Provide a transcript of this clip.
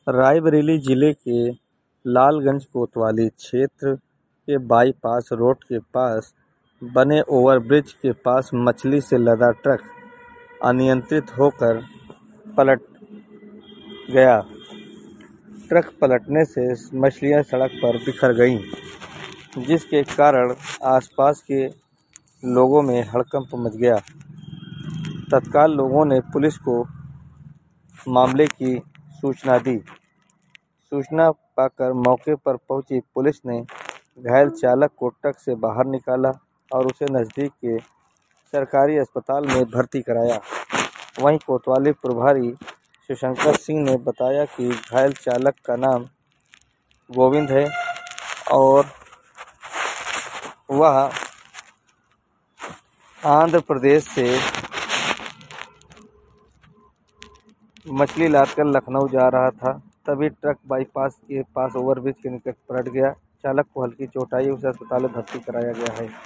रायबरेली जिले के लालगंज कोतवाली क्षेत्र के बाईपास रोड के पास बने ओवरब्रिज के पास मछली से लदा ट्रक अनियंत्रित होकर पलट गया। ट्रक पलटने से मछलियां सड़क पर बिखर गईं, जिसके कारण आसपास के लोगों में हड़कंप मच गया। तत्काल लोगों ने पुलिस को मामले की सूचना दी। सूचना पाकर मौके पर पहुंची पुलिस ने घायल चालक को ट्रक से बाहर निकाला और उसे नज़दीक के सरकारी अस्पताल में भर्ती कराया। वहीं कोतवाली प्रभारी शिवशंकर सिंह ने बताया कि घायल चालक का नाम गोविंद है और वह आंध्र प्रदेश से मछली लादकर लखनऊ जा रहा था। तभी ट्रक बाईपास के पास ओवरब्रिज के निकट पलट गया। चालक को हल्की चोट आई, उसे अस्पताल में भर्ती कराया गया है।